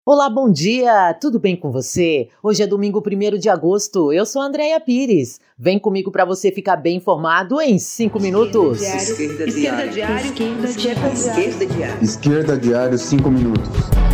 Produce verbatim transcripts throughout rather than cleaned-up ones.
Olá, bom dia! Tudo bem com você? Hoje é domingo primeiro de agosto, eu sou a Andréia Pires. Vem comigo para você ficar bem informado em cinco minutos. Esquerda Diário. Esquerda Diário. Esquerda Diário. Esquerda Diário, cinco minutos.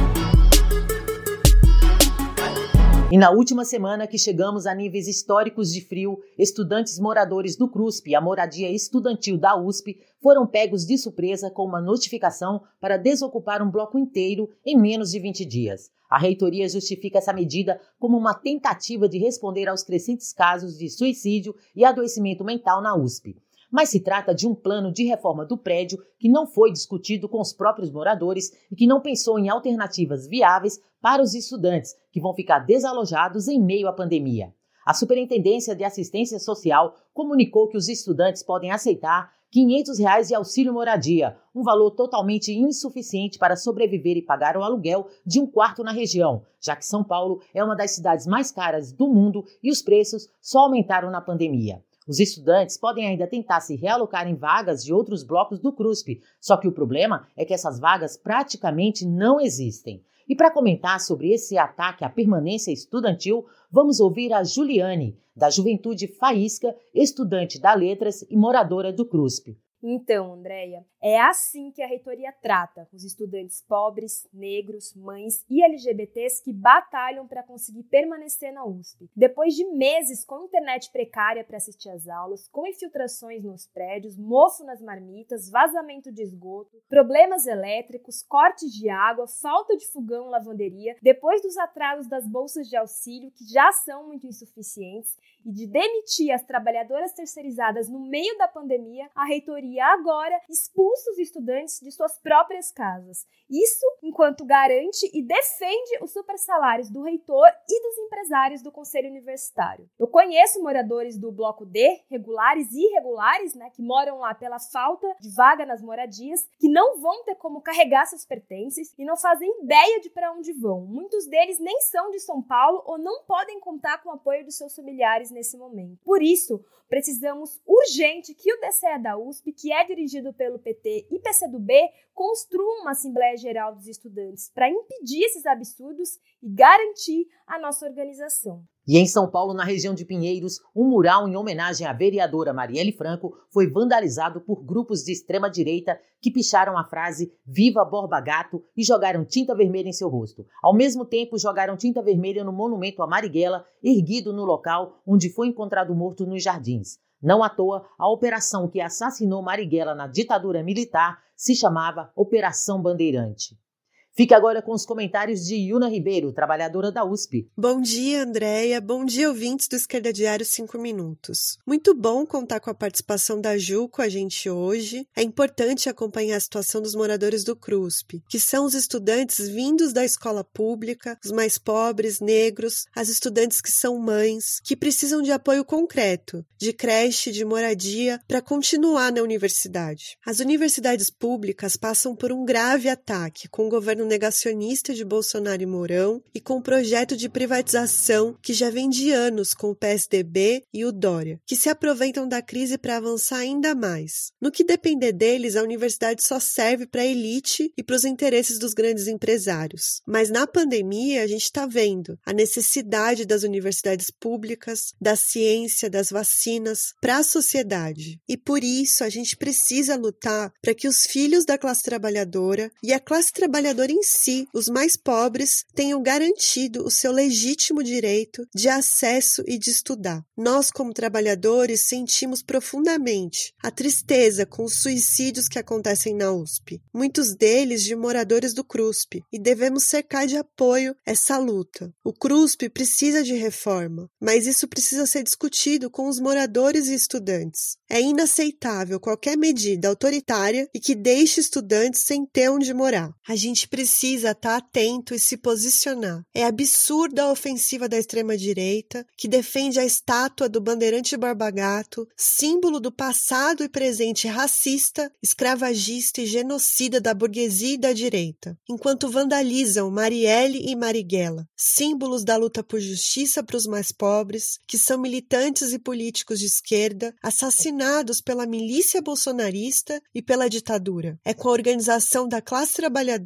E na última semana que chegamos a níveis históricos de frio, estudantes moradores do CRUSP, a moradia estudantil da U S P, foram pegos de surpresa com uma notificação para desocupar um bloco inteiro em menos de vinte dias. A reitoria justifica essa medida como uma tentativa de responder aos crescentes casos de suicídio e adoecimento mental na U S P. Mas se trata de um plano de reforma do prédio que não foi discutido com os próprios moradores e que não pensou em alternativas viáveis para os estudantes, que vão ficar desalojados em meio à pandemia. A Superintendência de Assistência Social comunicou que os estudantes podem aceitar quinhentos reais de auxílio moradia, um valor totalmente insuficiente para sobreviver e pagar o aluguel de um quarto na região, já que São Paulo é uma das cidades mais caras do mundo e os preços só aumentaram na pandemia. Os estudantes podem ainda tentar se realocar em vagas de outros blocos do CRUSP, só que o problema é que essas vagas praticamente não existem. E para comentar sobre esse ataque à permanência estudantil, vamos ouvir a Juliane, da Juventude Faísca, estudante da Letras e moradora do CRUSP. Então, Andréia, é assim que a reitoria trata os estudantes pobres, negros, mães e L G B Ts que batalham para conseguir permanecer na U S P. Depois de meses com internet precária para assistir às aulas, com infiltrações nos prédios, mofo nas marmitas, vazamento de esgoto, problemas elétricos, cortes de água, falta de fogão e lavanderia, depois dos atrasos das bolsas de auxílio, que já são muito insuficientes, e de demitir as trabalhadoras terceirizadas no meio da pandemia, a reitoria agora expulsa os estudantes de suas próprias casas. Isso enquanto garante e defende os supersalários do reitor e dos empresários do Conselho Universitário. Eu conheço moradores do Bloco D, regulares e irregulares, né, que moram lá pela falta de vaga nas moradias, que não vão ter como carregar seus pertences e não fazem ideia de para onde vão. Muitos deles nem são de São Paulo ou não podem contar com o apoio dos seus familiares nesse momento. Por isso, precisamos urgente que o D C E da U S P, que é dirigido pelo P T e P C do B, construa uma Assembleia Geral dos Estudantes para impedir esses absurdos e garantir a nossa organização. E em São Paulo, na região de Pinheiros, um mural em homenagem à vereadora Marielle Franco foi vandalizado por grupos de extrema-direita que picharam a frase "Viva Borba Gato" e jogaram tinta vermelha em seu rosto. Ao mesmo tempo, jogaram tinta vermelha no monumento a Marighella, erguido no local onde foi encontrado morto nos Jardins. Não à toa, a operação que assassinou Marighella na ditadura militar se chamava Operação Bandeirante. Fique agora com os comentários de Yuna Ribeiro, trabalhadora da U S P. Bom dia, Andréia. Bom dia, ouvintes do Esquerda Diário cinco minutos. Muito bom contar com a participação da Ju com a gente hoje. É importante acompanhar a situação dos moradores do CRUSP, que são os estudantes vindos da escola pública, os mais pobres, negros, as estudantes que são mães, que precisam de apoio concreto, de creche, de moradia, para continuar na universidade. As universidades públicas passam por um grave ataque com o governo negacionista de Bolsonaro e Mourão e com o projeto de privatização que já vem de anos com o P S D B e o Dória, que se aproveitam da crise para avançar ainda mais. No que depender deles, a universidade só serve para a elite e para os interesses dos grandes empresários. Mas na pandemia, a gente está vendo a necessidade das universidades públicas, da ciência, das vacinas, para a sociedade. E por isso, a gente precisa lutar para que os filhos da classe trabalhadora e a classe trabalhadora em si, os mais pobres, tenham garantido o seu legítimo direito de acesso e de estudar. Nós, como trabalhadores, sentimos profundamente a tristeza com os suicídios que acontecem na U S P, muitos deles de moradores do CRUSP, e devemos cercar de apoio essa luta. O CRUSP precisa de reforma, mas isso precisa ser discutido com os moradores e estudantes. É inaceitável qualquer medida autoritária e que deixe estudantes sem ter onde morar. A gente precisa estar atento e se posicionar. É absurda a ofensiva da extrema-direita, que defende a estátua do bandeirante Borba Gato, símbolo do passado e presente racista, escravagista e genocida da burguesia e da direita, enquanto vandalizam Marielle e Marighella, símbolos da luta por justiça para os mais pobres, que são militantes e políticos de esquerda, assassinados pela milícia bolsonarista e pela ditadura. É com a organização da classe trabalhadora,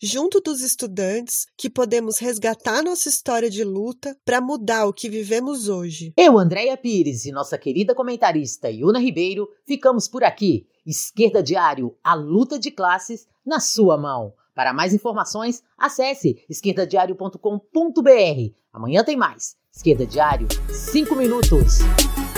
junto dos estudantes, que podemos resgatar nossa história de luta para mudar o que vivemos hoje. Eu, Andréia Pires, e nossa querida comentarista Iuna Ribeiro, ficamos por aqui. Esquerda Diário, a luta de classes na sua mão. Para mais informações, acesse esquerda diário ponto com ponto b r. Amanhã tem mais. Esquerda Diário, cinco minutos.